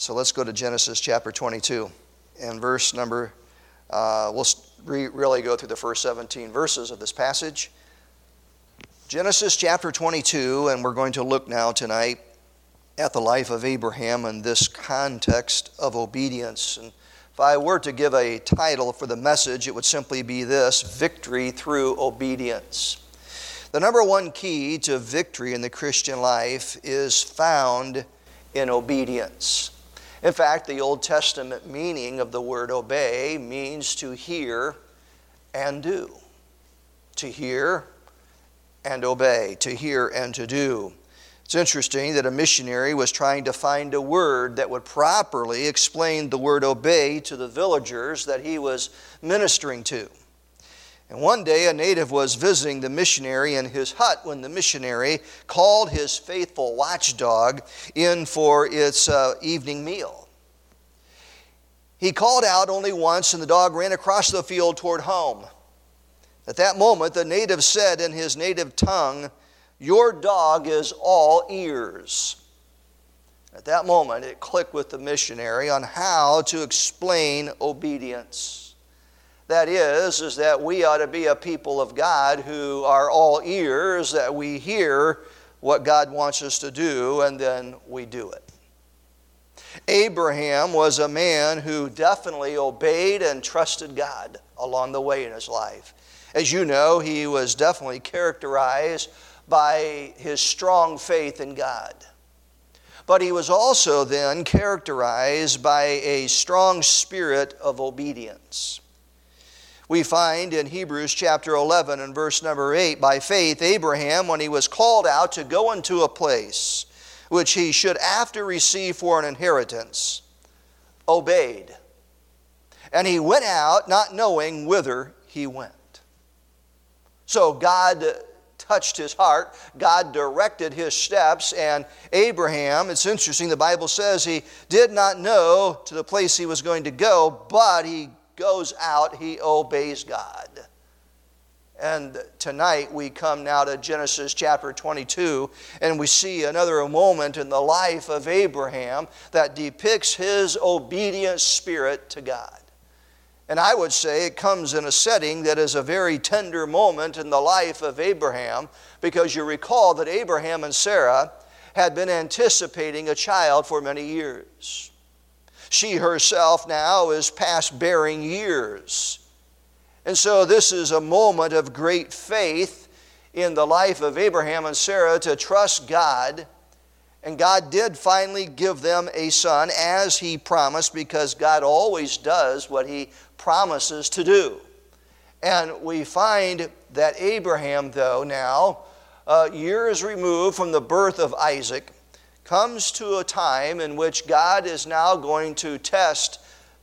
So let's go to Genesis chapter 22 and verse number, we'll really go through the first 17 verses of this passage. Genesis chapter 22, and we're going to look now tonight at the life of Abraham in this context of obedience. And if I were to give a title for the message, it would simply be this: Victory Through Obedience. The number one key to victory in the Christian life is found in obedience. In fact, the Old Testament meaning of the word obey means to hear and do. To hear and obey. To hear and to do. It's interesting that a missionary was trying to find a word that would properly explain the word obey to the villagers that he was ministering to. And one day a native was visiting the missionary in his hut when the missionary called his faithful watchdog in for its evening meal. He called out only once, and the dog ran across the field toward home. At that moment, the native said in his native tongue, "Your dog is all ears." At that moment, it clicked with the missionary on how to explain obedience. That is that we ought to be a people of God who are all ears, that we hear what God wants us to do, and then we do it. Abraham was a man who definitely obeyed and trusted God along the way in his life. As you know, he was definitely characterized by his strong faith in God. But he was also then characterized by a strong spirit of obedience. We find in Hebrews chapter 11 and verse number 8, by faith Abraham, when he was called out to go into a place which he should after receive for an inheritance, obeyed. And he went out not knowing whither he went. So God touched his heart, God directed his steps, and Abraham, it's interesting, the Bible says he did not know to the place he was going to go, but he goes out, he obeys God. And tonight we come now to Genesis chapter 22, and we see another moment in the life of Abraham that depicts his obedient spirit to God. And I would say it comes in a setting that is a very tender moment in the life of Abraham, because you recall that Abraham and Sarah had been anticipating a child for many years. She herself now is past bearing years. And so this is a moment of great faith in the life of Abraham and Sarah to trust God. And God did finally give them a son as He promised, because God always does what He promises to do. And we find that Abraham, though, now, years removed from the birth of Isaac, comes to a time in which God is now going to test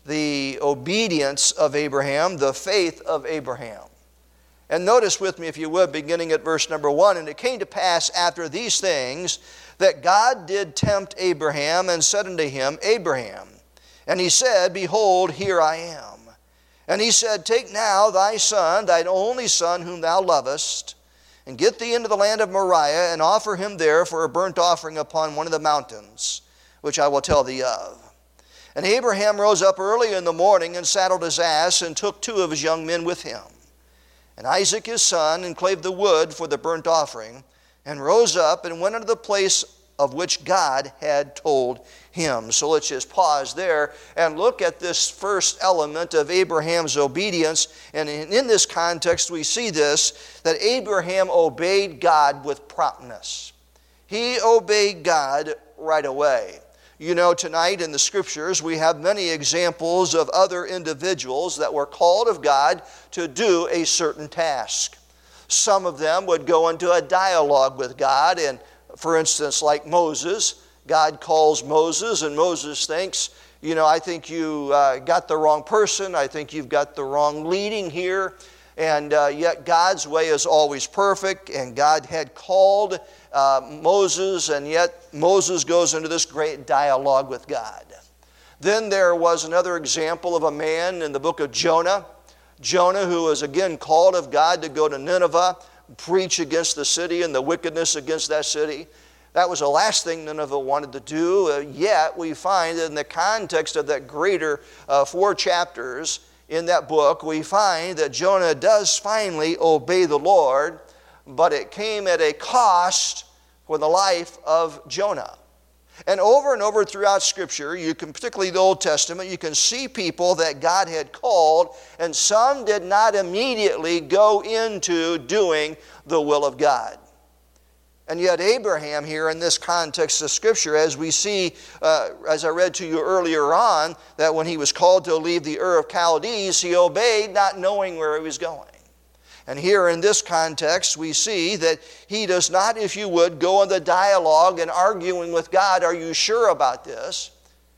the obedience of Abraham, the faith of Abraham. And notice with me, if you would, beginning at verse number 1, "And it came to pass after these things, that God did tempt Abraham, and said unto him, Abraham. And he said, Behold, here I am. And he said, Take now thy son, thine only son, whom thou lovest, and get thee into the land of Moriah, and offer him there for a burnt offering upon one of the mountains, which I will tell thee of. And Abraham rose up early in the morning, and saddled his ass, and took 2 of his young men with him, and Isaac his son, and clave the wood for the burnt offering, and rose up, and went unto the place of which God had told him." So let's just pause there and look at this first element of Abraham's obedience. And in this context, we see this, that Abraham obeyed God with promptness. He obeyed God right away. You know, tonight in the Scriptures, we have many examples of other individuals that were called of God to do a certain task. Some of them would go into a dialogue with God, and for instance, like Moses, God calls Moses, and Moses thinks, you know, I think you got the wrong person. I think you've got the wrong leading here. And yet God's way is always perfect, and God had called Moses, and yet Moses goes into this great dialogue with God. Then there was another example of a man in the book of Jonah. Jonah, who was again called of God to go to Nineveh, preach against the city and the wickedness against that city. That was the last thing Nineveh wanted to do, yet we find in the context of that greater 4 chapters in that book, we find that Jonah does finally obey the Lord, but it came at a cost for the life of Jonah. And over throughout Scripture, you can, particularly the Old Testament, you can see people that God had called, and some did not immediately go into doing the will of God. And yet Abraham here in this context of Scripture, as we see, as I read to you earlier on, that when he was called to leave the Ur of Chaldees, he obeyed not knowing where he was going. And here in this context, we see that he does not, if you would, go in the dialogue and arguing with God, are you sure about this?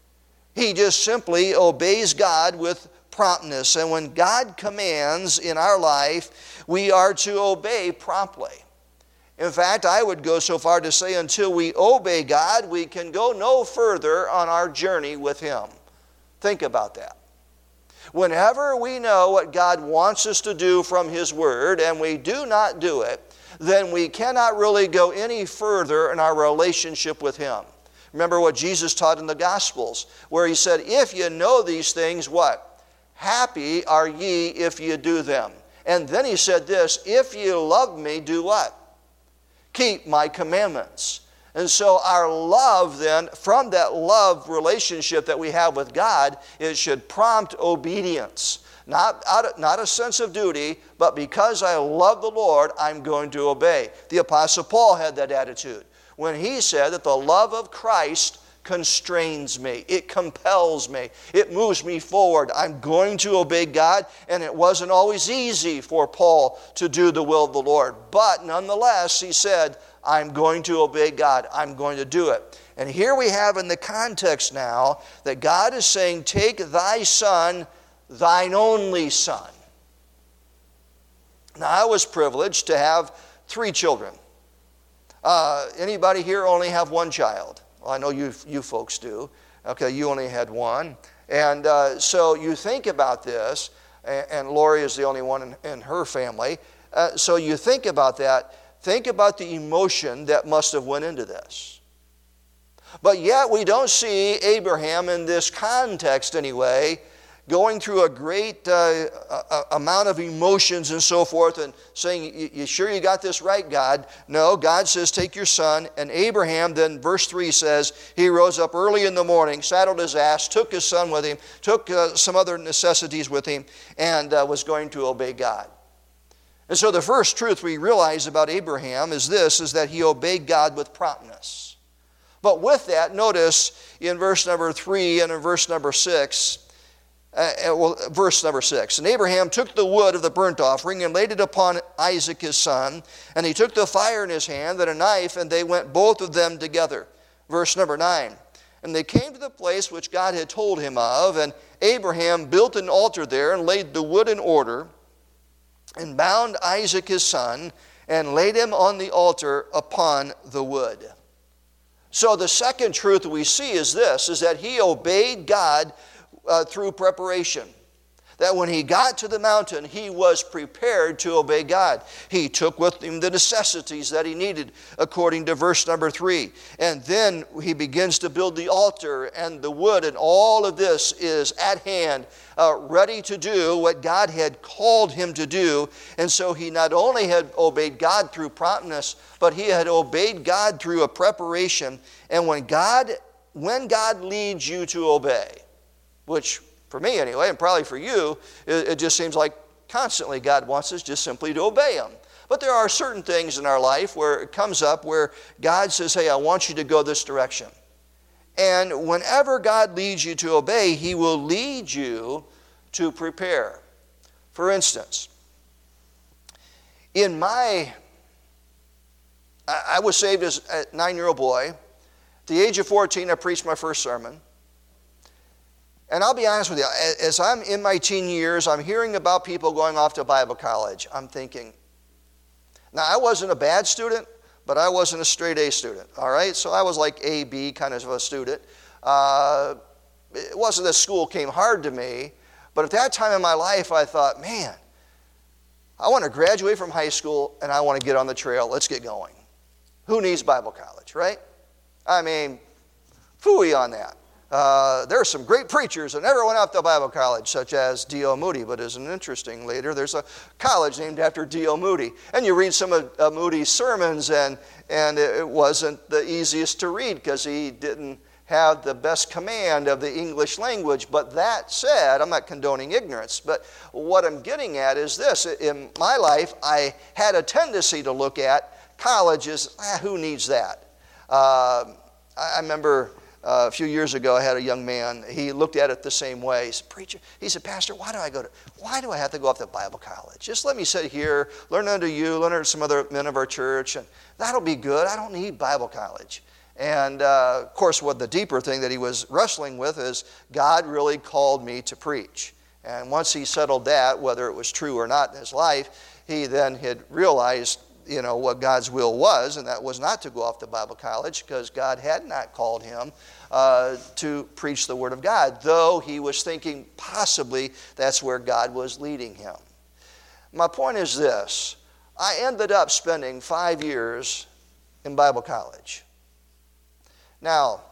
He just simply obeys God with promptness. And when God commands in our life, we are to obey promptly. In fact, I would go so far to say until we obey God, we can go no further on our journey with Him. Think about that. Whenever we know what God wants us to do from His Word and we do not do it, then we cannot really go any further in our relationship with Him. Remember what Jesus taught in the Gospels, where He said, if you know these things, what? Happy are ye if you do them. And then He said this, if you love me, do what? Keep my commandments. And so our love then, from that love relationship that we have with God, it should prompt obedience. Not a sense of duty, but because I love the Lord, I'm going to obey. The Apostle Paul had that attitude when he said that the love of Christ constrains me. It compels me. It moves me forward. I'm going to obey God, and it wasn't always easy for Paul to do the will of the Lord. But nonetheless, he said, I'm going to obey God. I'm going to do it. And here we have in the context now that God is saying, take thy son, thine only son. Now, I was privileged to have 3 children. Anybody here only have 1 child? Well, I know you folks do. Okay, you only had 1. And so you think about this, and Lori is the only one in her family. So you think about that. Think about the emotion that must have went into this. But yet we don't see Abraham in this context anyway, going through a great amount of emotions and so forth and saying, you sure you got this right, God? No, God says, take your son. And Abraham, then verse 3 says, he rose up early in the morning, saddled his ass, took his son with him, took some other necessities with him, and was going to obey God. And so the first truth we realize about Abraham is this, is that he obeyed God with promptness. But with that, notice in verse number 3 and in verse number 6, verse number 6, and Abraham took the wood of the burnt offering and laid it upon Isaac his son, and he took the fire in his hand and a knife, and they went both of them together. Verse number 9, and they came to the place which God had told him of, and Abraham built an altar there and laid the wood in order, and bound Isaac his son, and laid him on the altar upon the wood. So the second truth we see is this, is that he obeyed God through preparation. That when he got to the mountain, he was prepared to obey God. He took with him the necessities that he needed, according to verse number 3. And then he begins to build the altar and the wood, and all of this is at hand, ready to do what God had called him to do. And so he not only had obeyed God through promptness, but he had obeyed God through a preparation. And when God leads you to obey, which for me anyway, and probably for you, it just seems like constantly God wants us just simply to obey Him. But there are certain things in our life where it comes up where God says, hey, I want you to go this direction. And whenever God leads you to obey, He will lead you to prepare. For instance, I was saved as a 9-year-old boy. At the age of 14, I preached my first sermon. And I'll be honest with you, as I'm in my teen years, I'm hearing about people going off to Bible college. I'm thinking, now I wasn't a bad student, but I wasn't a straight A student, all right? So I was like A, B kind of a student. It wasn't that school came hard to me, but at that time in my life, I thought, man, I want to graduate from high school and I want to get on the trail. Let's get going. Who needs Bible college, right? I mean, phooey on that. There are some great preachers that never went off to Bible college, such as D.L. Moody, but isn't it interesting later? There's a college named after D.L. Moody. And you read some of Moody's sermons, and it wasn't the easiest to read because he didn't have the best command of the English language. But that said, I'm not condoning ignorance, but what I'm getting at is this. In my life, I had a tendency to look at college as, who needs that? I remember a few years ago, I had a young man, he looked at it the same way. He said, preacher, he said, Pastor, why do I have to go off to Bible college? Just let me sit here, learn under you, learn under some other men of our church, and that'll be good. I don't need Bible college. And of course, what the deeper thing that he was wrestling with is God really called me to preach. And once he settled that, whether it was true or not in his life, he then had realized what God's will was, and that was not to go off to Bible college because God had not called him to preach the Word of God, though he was thinking possibly that's where God was leading him. My point is this. I ended up spending 5 years in Bible college. Now,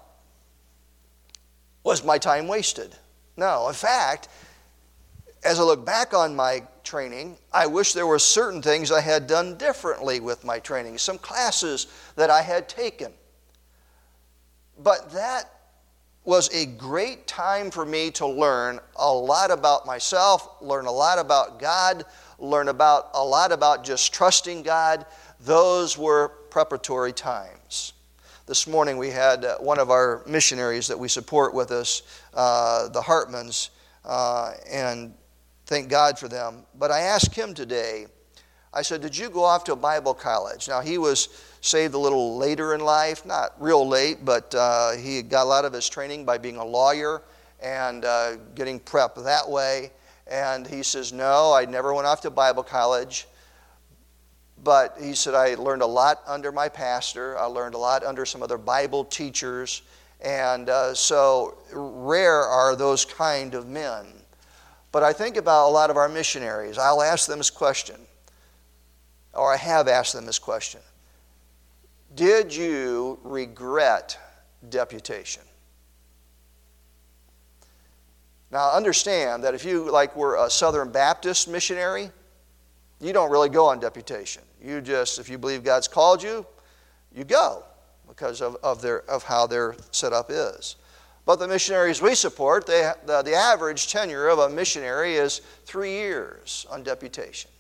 was my time wasted? No. In fact, as I look back on my training, I wish there were certain things I had done differently with my training, some classes that I had taken. But that was a great time for me to learn a lot about myself, learn a lot about God, learn a lot about just trusting God. Those were preparatory times. This morning we had one of our missionaries that we support with us, the Hartmans, and thank God for them. But I asked him today, I said, did you go off to a Bible college? Now, he was saved a little later in life, not real late, but he got a lot of his training by being a lawyer and getting prep that way. And he says, no, I never went off to Bible college. But he said, I learned a lot under my pastor. I learned a lot under some other Bible teachers. And so rare are those kind of men. But I think about a lot of our missionaries. I'll ask them this question, or I have asked them this question. Did you regret deputation? Now understand that if you were a Southern Baptist missionary, you don't really go on deputation. You just, if you believe God's called you, you go because of how their setup is. But the missionaries we support, the average tenure of a missionary is 3 years on deputation.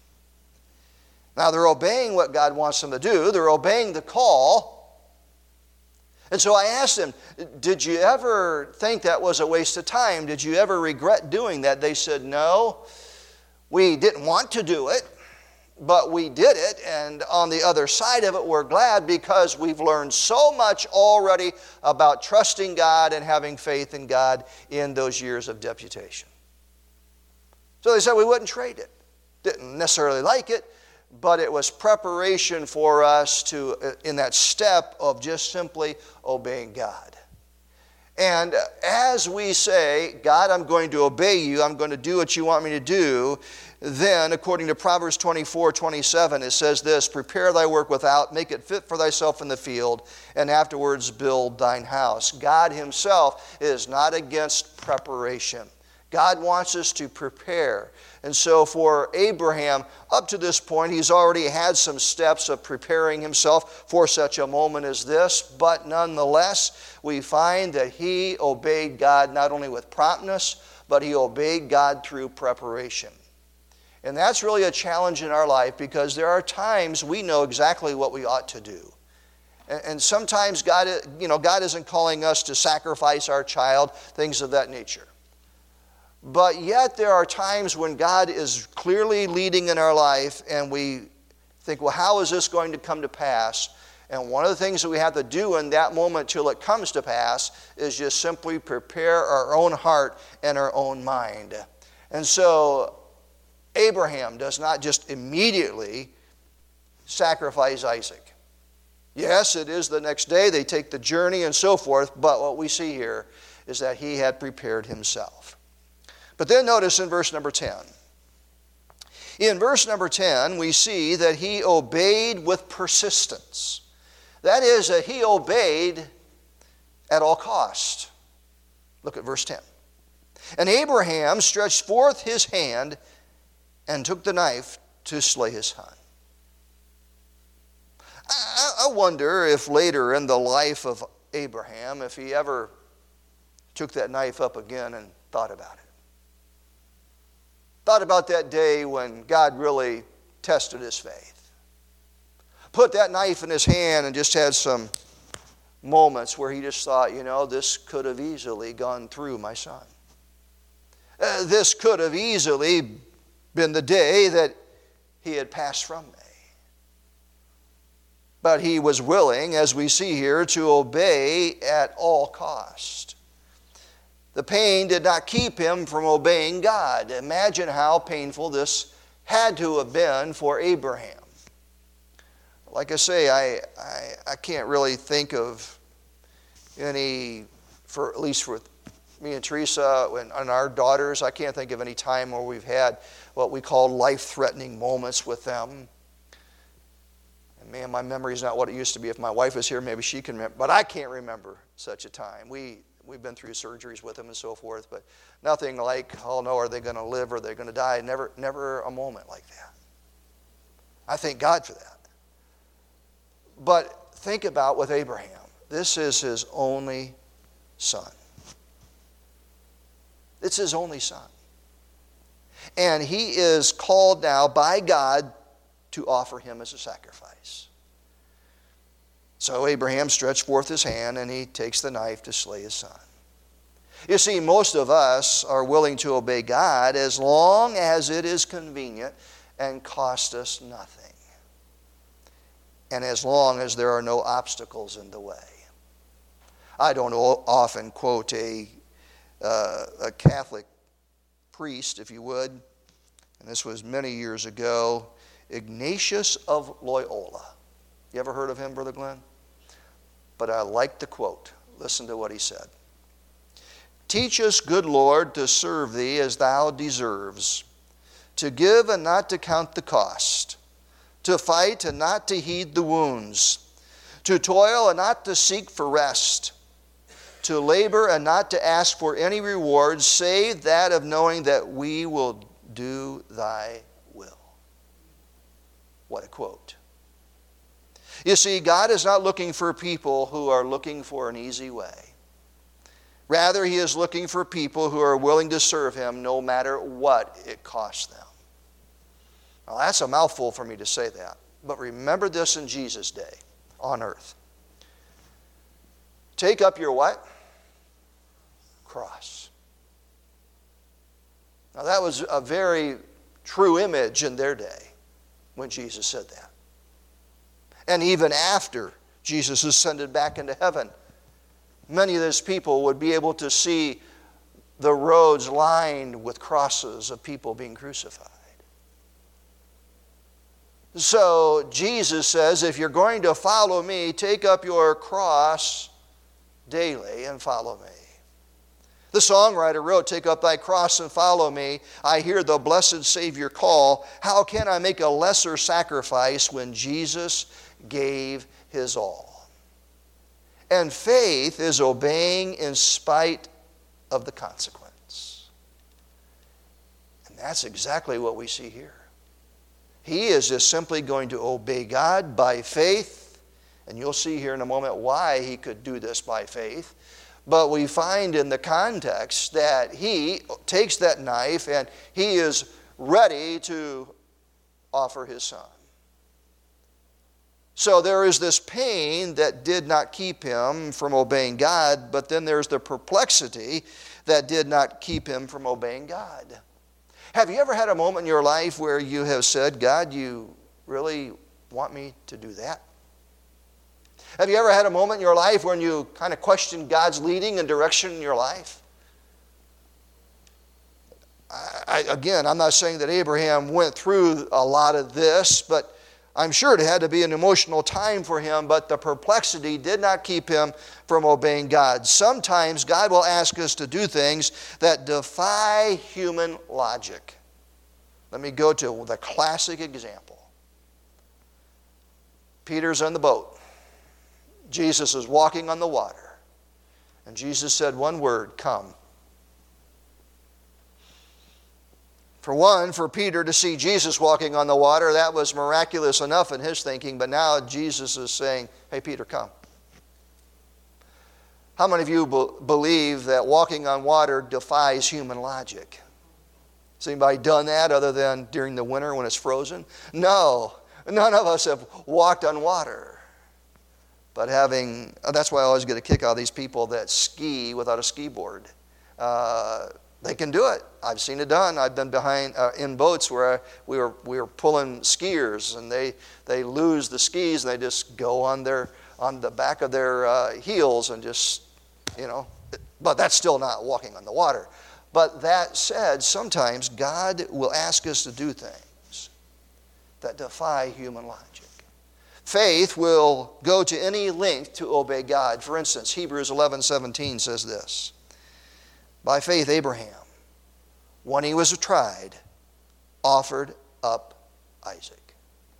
Now they're obeying what God wants them to do. They're obeying the call. And so I asked them, did you ever think that was a waste of time? Did you ever regret doing that? They said, no, we didn't want to do it, but we did it. And on the other side of it, we're glad because we've learned so much already about trusting God and having faith in God in those years of deputation. So they said we wouldn't trade it. Didn't necessarily like it, but it was preparation for us to, in that step of just simply obeying God. And as we say, God, I'm going to obey you, I'm going to do what you want me to do, then, according to Proverbs 24:27, it says this, prepare thy work without, make it fit for thyself in the field, and afterwards build thine house. God himself is not against preparation. God wants us to prepare. And so for Abraham, up to this point, he's already had some steps of preparing himself for such a moment as this. But nonetheless, we find that he obeyed God not only with promptness, but he obeyed God through preparation. And that's really a challenge in our life because there are times we know exactly what we ought to do. And sometimes God isn't calling us to sacrifice our child, things of that nature. But yet there are times when God is clearly leading in our life and we think, well, how is this going to come to pass? And one of the things that we have to do in that moment till it comes to pass is just simply prepare our own heart and our own mind. And so Abraham does not just immediately sacrifice Isaac. Yes, it is the next day, they take the journey and so forth, but what we see here is that he had prepared himself. But then notice in verse number 10. In verse number 10, we see that he obeyed with persistence. That is, that he obeyed at all cost. Look at verse 10. And Abraham stretched forth his hand and took the knife to slay his son. I wonder if later in the life of Abraham, if he ever took that knife up again and thought about it. Thought about that day when God really tested his faith. Put that knife in his hand and just had some moments where he just thought, this could have easily gone through my son. This could have easily been the day that he had passed from me. But he was willing, as we see here, to obey at all cost. The pain did not keep him from obeying God. Imagine how painful this had to have been for Abraham. Like I say, I can't really think of any, at least for me and Teresa and our daughters, I can't think of any time where we've had what we call life-threatening moments with them. And man, my memory is not what it used to be. If my wife was here, maybe she can remember. But I can't remember such a time. We've been through surgeries with them and so forth, but nothing like, oh no, are they going to live or are they going to die? Never a moment like that. I thank God for that. But think about with Abraham. This is his only son. It's his only son. And he is called now by God to offer him as a sacrifice. So Abraham stretched forth his hand and he takes the knife to slay his son. You see, most of us are willing to obey God as long as it is convenient and costs us nothing. And as long as there are no obstacles in the way. I don't often quote a Catholic priest, if you would, and this was many years ago, Ignatius of Loyola. You ever heard of him, Brother Glenn? But I like the quote. Listen to what he said. Teach us, good Lord, to serve thee as thou deserves, to give and not to count the cost, to fight and not to heed the wounds, to toil and not to seek for rest, to labor and not to ask for any reward save that of knowing that we will do thy will. What a quote. You see, God is not looking for people who are looking for an easy way. Rather, he is looking for people who are willing to serve him no matter what it costs them. Now, that's a mouthful for me to say that. But remember this in Jesus' day on earth. Take up your what? Cross. Now, that was a very true image in their day when Jesus said that. And even after Jesus ascended back into heaven, many of those people would be able to see the roads lined with crosses of people being crucified. So Jesus says, if you're going to follow me, take up your cross daily and follow me. The songwriter wrote, take up thy cross and follow me. I hear the blessed Savior call. How can I make a lesser sacrifice when Jesus gave his all? And faith is obeying in spite of the consequence. And that's exactly what we see here. He is just simply going to obey God by faith. And you'll see here in a moment why he could do this by faith. But we find in the context that he takes that knife and he is ready to offer his son. So there is this pain that did not keep him from obeying God, but then there's the perplexity that did not keep him from obeying God. Have you ever had a moment in your life where you have said, God, you really want me to do that? Have you ever had a moment in your life when you kind of questioned God's leading and direction in your life? Again, I'm not saying that Abraham went through a lot of this, but I'm sure it had to be an emotional time for him, but the perplexity did not keep him from obeying God. Sometimes God will ask us to do things that defy human logic. Let me go to the classic example. Peter's on the boat. Jesus is walking on the water. And Jesus said one word, come. For one, for Peter to see Jesus walking on the water, that was miraculous enough in his thinking, but now Jesus is saying, hey, Peter, come. How many of you believe that walking on water defies human logic? Has anybody done that other than during the winter when it's frozen? No, none of us have walked on water. But that's why I always get a kick out of these people that ski without a ski board. They can do it. I've seen it done. I've been behind in boats where we were pulling skiers, and they lose the skis and they just go on the back of their heels and just, but that's still not walking on the water. But that said, sometimes God will ask us to do things that defy human logic. Faith will go to any length to obey God. For instance, Hebrews 11:17 says this. By faith, Abraham, when he was tried, offered up Isaac.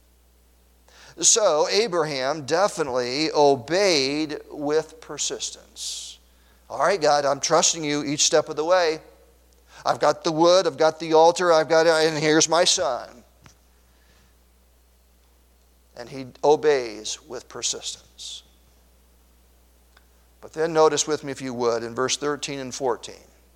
So Abraham definitely obeyed with persistence. All right, God, I'm trusting you each step of the way. I've got the wood, I've got the altar, and here's my son. And he obeys with persistence. But then notice with me, if you would, in verse 13 and 14,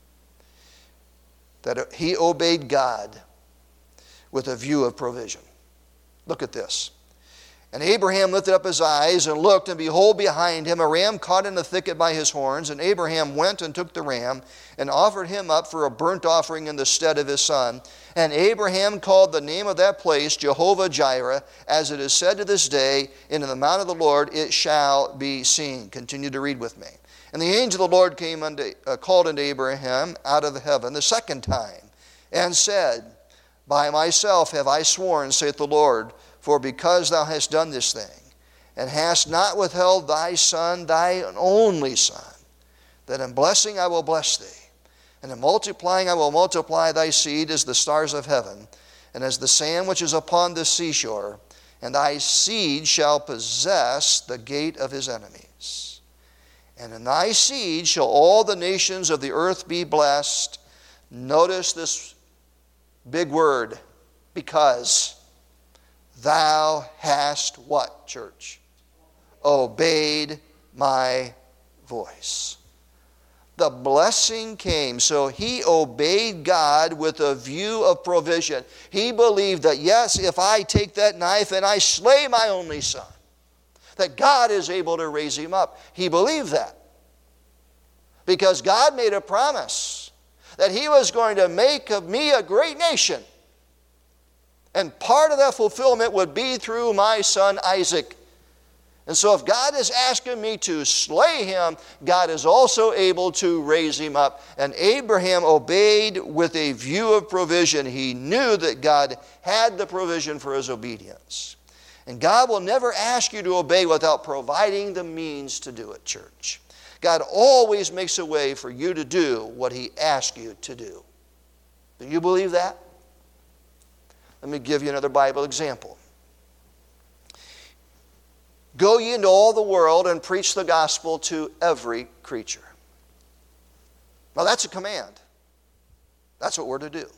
that he obeyed God with a view of provision. Look at this. And Abraham lifted up his eyes and looked, and behold, behind him a ram caught in the thicket by his horns. And Abraham went and took the ram and offered him up for a burnt offering in the stead of his son. And Abraham called the name of that place Jehovah-Jireh, as it is said to this day, in the mount of the Lord it shall be seen. Continue to read with me. And the angel of the Lord called unto Abraham out of heaven the second time, and said, By myself have I sworn, saith the Lord, for because thou hast done this thing, and hast not withheld thy son, thy only son, that in blessing I will bless thee, and in multiplying I will multiply thy seed as the stars of heaven, and as the sand which is upon the seashore, and thy seed shall possess the gate of his enemies. And in thy seed shall all the nations of the earth be blessed. Notice this big word, because thou hast what, church? Obeyed my voice. The blessing came. So he obeyed God with a view of provision. He believed that, yes, if I take that knife and I slay my only son, that God is able to raise him up. He believed that. Because God made a promise that he was going to make of me a great nation. And part of that fulfillment would be through my son Isaac. And so if God is asking me to slay him, God is also able to raise him up. And Abraham obeyed with a view of provision. He knew that God had the provision for his obedience. And God will never ask you to obey without providing the means to do it, church. God always makes a way for you to do what he asks you to do. Do you believe that? Let me give you another Bible example. Go ye into all the world and preach the gospel to every creature. Now that's a command. That's what we're to do.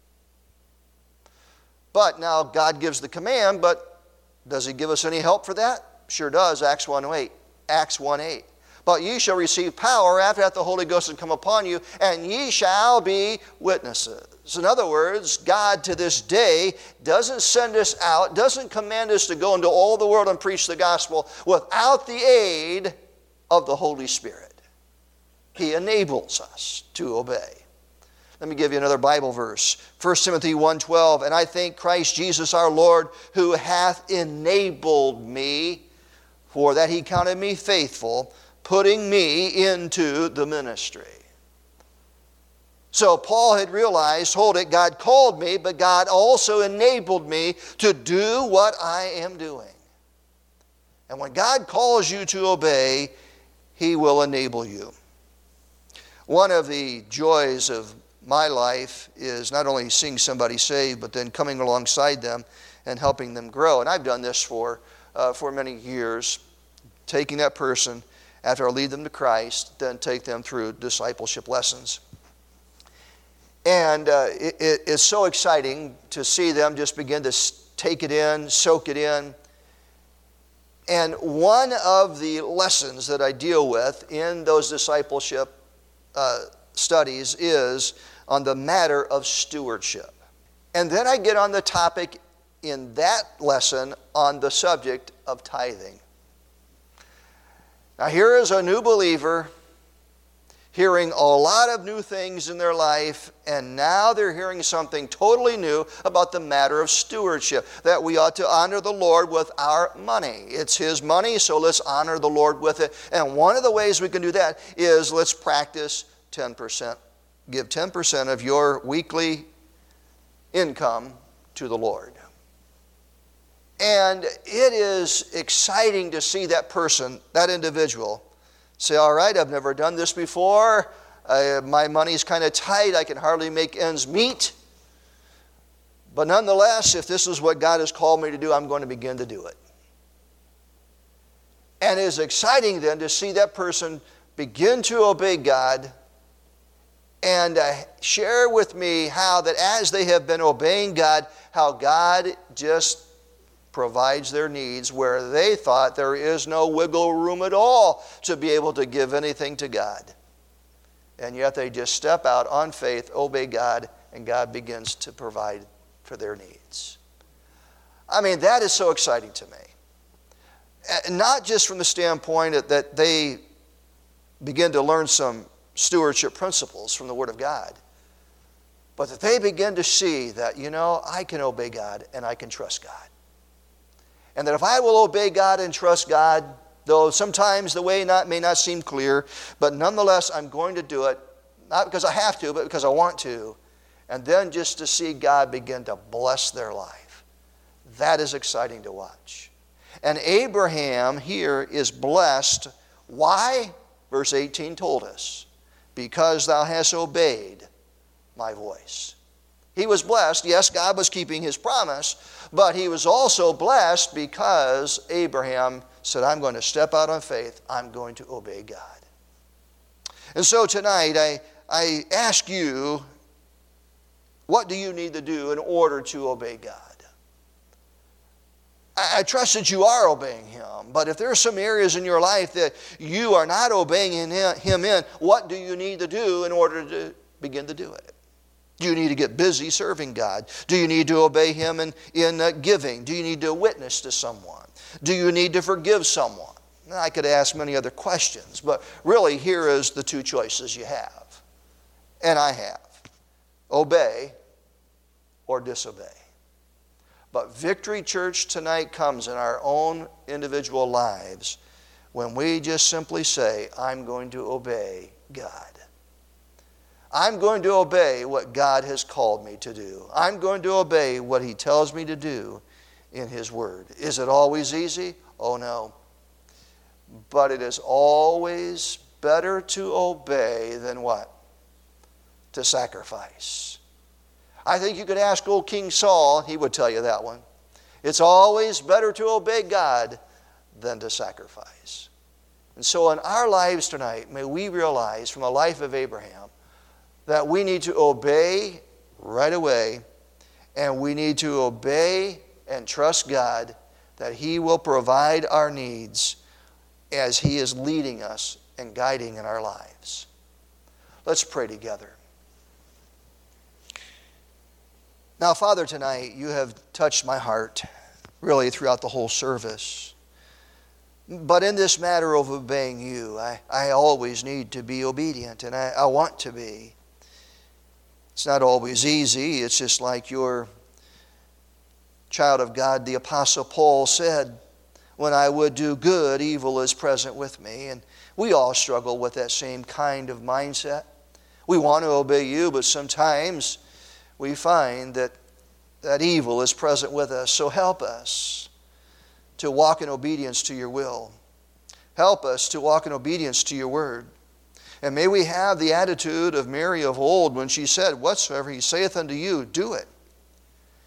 But now God gives the command, but does he give us any help for that? Sure does. Acts 1:8. Acts 1:8. But ye shall receive power after that the Holy Ghost has come upon you, and ye shall be witnesses. In other words, God to this day doesn't send us out, doesn't command us to go into all the world and preach the gospel without the aid of the Holy Spirit. He enables us to obey. Let me give you another Bible verse. 1 Timothy 1:12, and I thank Christ Jesus our Lord, who hath enabled me, for that he counted me faithful, putting me into the ministry. So Paul had realized, hold it, God called me, but God also enabled me to do what I am doing. And when God calls you to obey, he will enable you. One of the joys of my life is not only seeing somebody saved, but then coming alongside them and helping them grow. And I've done this for many years, taking that person after I lead them to Christ, then take them through discipleship lessons. And it's so exciting to see them just begin to take it in, soak it in. And one of the lessons that I deal with in those discipleship studies is on the matter of stewardship. And then I get on the topic in that lesson on the subject of tithing. Now here is a new believer hearing a lot of new things in their life, and now they're hearing something totally new about the matter of stewardship, that we ought to honor the Lord with our money. It's His money, so let's honor the Lord with it. And one of the ways we can do that is let's practice 10%. Give 10% of your weekly income to the Lord. And it is exciting to see that person, that individual, say, all right, I've never done this before. My money's kind of tight. I can hardly make ends meet. But nonetheless, if this is what God has called me to do, I'm going to begin to do it. And it is exciting then to see that person begin to obey God and share with me how that as they have been obeying God, how God just provides their needs where they thought there is no wiggle room at all to be able to give anything to God. And yet they just step out on faith, obey God, and God begins to provide for their needs. I mean, that is so exciting to me. Not just from the standpoint that they begin to learn some stewardship principles from the Word of God, but that they begin to see that, I can obey God and I can trust God. And that if I will obey God and trust God, though sometimes the way may not seem clear, but nonetheless I'm going to do it, not because I have to, but because I want to. And then just to see God begin to bless their life. That is exciting to watch. And Abraham here is blessed. Why? Verse 18 told us. Because thou hast obeyed my voice. He was blessed. Yes, God was keeping His promise, but he was also blessed because Abraham said, I'm going to step out on faith. I'm going to obey God. And so tonight, I ask you, what do you need to do in order to obey God? I trust that you are obeying Him, but if there are some areas in your life that you are not obeying Him in, what do you need to do in order to begin to do it? Do you need to get busy serving God? Do you need to obey Him in giving? Do you need to witness to someone? Do you need to forgive someone? Now, I could ask many other questions, but really here is the two choices you have. And I have. Obey or disobey. But victory, church, tonight comes in our own individual lives when we just simply say, I'm going to obey God. I'm going to obey what God has called me to do. I'm going to obey what He tells me to do in His Word. Is it always easy? Oh, no. But it is always better to obey than what? To sacrifice. I think you could ask old King Saul, he would tell you that one. It's always better to obey God than to sacrifice. And so in our lives tonight, may we realize from the life of Abraham that we need to obey right away, and we need to obey and trust God that He will provide our needs as He is leading us and guiding in our lives. Let's pray together. Now, Father, tonight you have touched my heart really throughout the whole service. But in this matter of obeying you, I always need to be obedient, and I want to be. It's not always easy. It's just like your child of God, the Apostle Paul, said, when I would do good, evil is present with me. And we all struggle with that same kind of mindset. We want to obey you, but sometimes we find that evil is present with us. So help us to walk in obedience to your will. Help us to walk in obedience to your word. And may we have the attitude of Mary of old when she said, whatsoever He saith unto you, do it.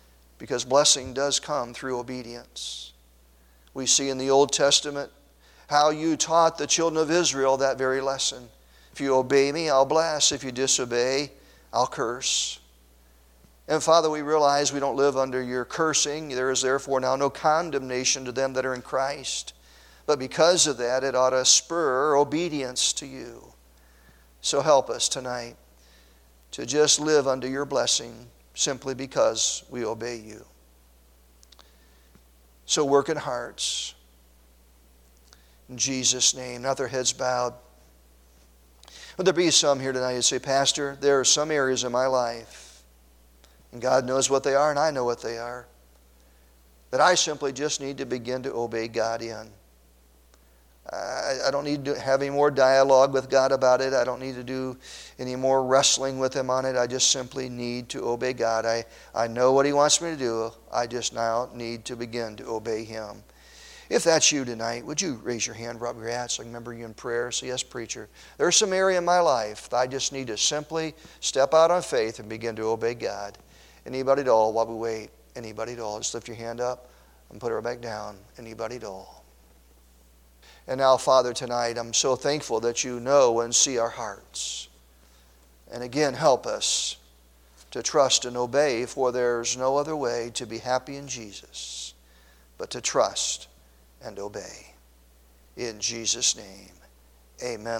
Because blessing does come through obedience. We see in the Old Testament how you taught the children of Israel that very lesson. If you obey me, I'll bless. If you disobey, I'll curse. And Father, we realize we don't live under your cursing. There is therefore now no condemnation to them that are in Christ. But because of that, it ought to spur obedience to you. So help us tonight to just live under your blessing simply because we obey you. So work in hearts. In Jesus' name, not their heads bowed. Would there be some here tonight who say, Pastor, there are some areas in my life, and God knows what they are and I know what they are, that I simply just need to begin to obey God in. I don't need to have any more dialogue with God about it. I don't need to do any more wrestling with Him on it. I just simply need to obey God. I know what He wants me to do. I just now need to begin to obey Him. If that's you tonight, would you raise your hand, rub your hat, so I can remember you in prayer? Say, yes, preacher. There's some area in my life that I just need to simply step out on faith and begin to obey God. Anybody at all while we wait? Anybody at all? Just lift your hand up and put it back down. Anybody at all? And now, Father, tonight I'm so thankful that you know and see our hearts. And again, help us to trust and obey, for there's no other way to be happy in Jesus but to trust and obey. In Jesus' name, amen.